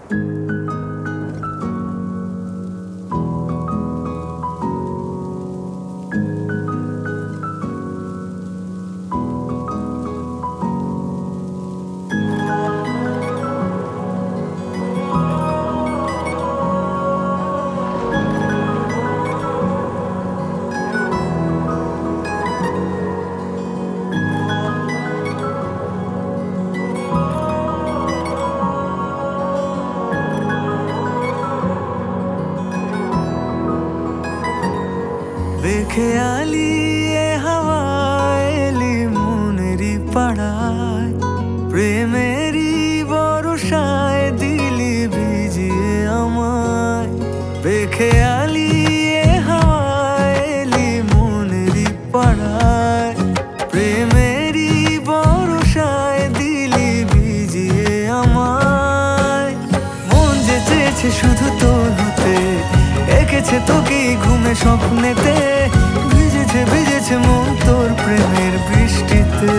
বেখেয়ালি এ হাওয়ায় এলি মনেরই পাড়ায়, প্রেমেরই বর্ষায় দিলি ভিজিয়ে আমায়। বেখেয়ালি এ হাওয়ায় এলি মনেরই পাড়ায়, প্রেমেরই বর্ষায় দিলি ভিজিয়ে আমায়। মন যে চেয়েছে শুধু তোর হতে, এঁকেছে তোকে ঘুমে স্বপ্নেতে, ভিজেছে ভিজেছে মন তোর প্রেমের বৃষ্টিতে।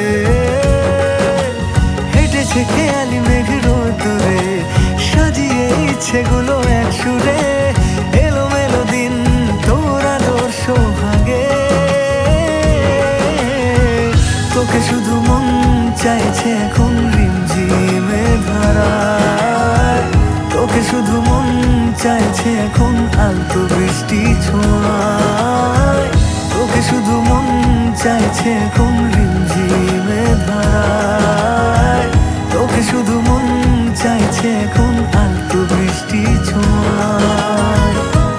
হেঁটেছে খেয়ালি মেঘ রোদরে, সাজিয়ে ইচ্ছেগুলো এক সুরে, এলোমেলো দিন তোর আদর সোহাগে। তোকে শুধু মন চাইছে এখন রিমঝিমে ধারায়, তোকে শুধু মন চাইছে এখন আলতো বৃষ্টি ছোঁয়ায়, তোকে শুধু মন চাইছে এখন রিমঝিমে ধারায়, তোকে শুধু মন চাইছে এখন আলতো বৃষ্টি ছোঁয়ায়।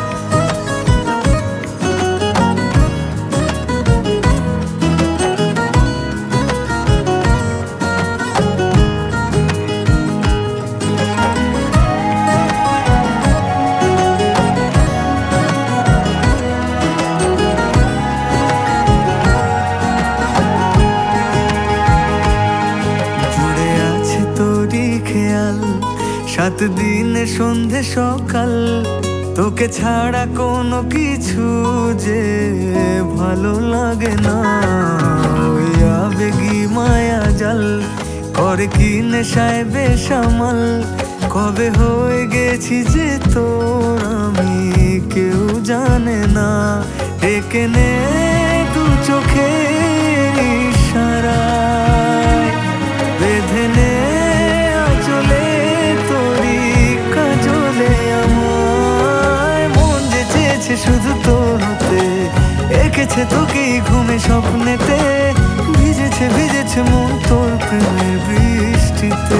সাত দিনে সন্ধে সকাল, তোকে ছাড়া কোনো কিছু যে ভালো লাগে না। ওই আবেগী মায়া জাল করে কি নেশায় বেসামাল, কবে হয়ে গেছি যে তোর আমি কেউ জানে না। ডেকে নে দু চোখের ইশারায়, বেঁধে নে আঁচলে তোরি কাজলে আমায়। মন যে চেয়েছে শুধু তোর হতে, এঁকেছে তোকে ঘুমে স্বপ্নেতে, ভিজেছে ভিজেছে মন তোর প্রেমের বৃষ্টিতে।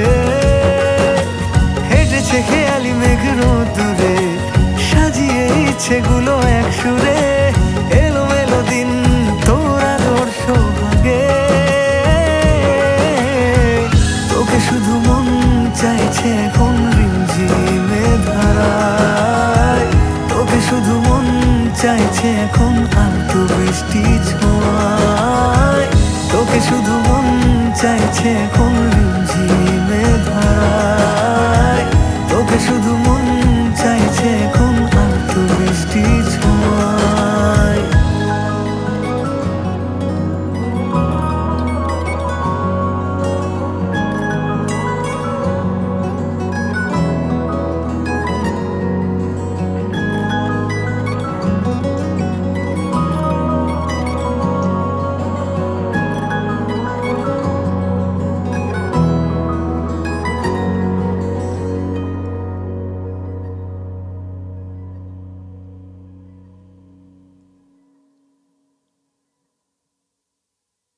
হেঁটেছে খেয়ালি মেঘ রোদরে, সাজিয়ে ইচ্ছেগুলো এক সুরে, এলোমেলো দিন তোর আদর সোহাগে। তোকে শুধু মন চাইছে এখন রিমঝিমে ধারায়, তোকে শুধু মন চাইছে এখন আলতো বৃষ্টি ছোঁয়ায়, তোকে শুধু মন চাইছে এখন রিমঝিমে ধারায়, তোকে শুধু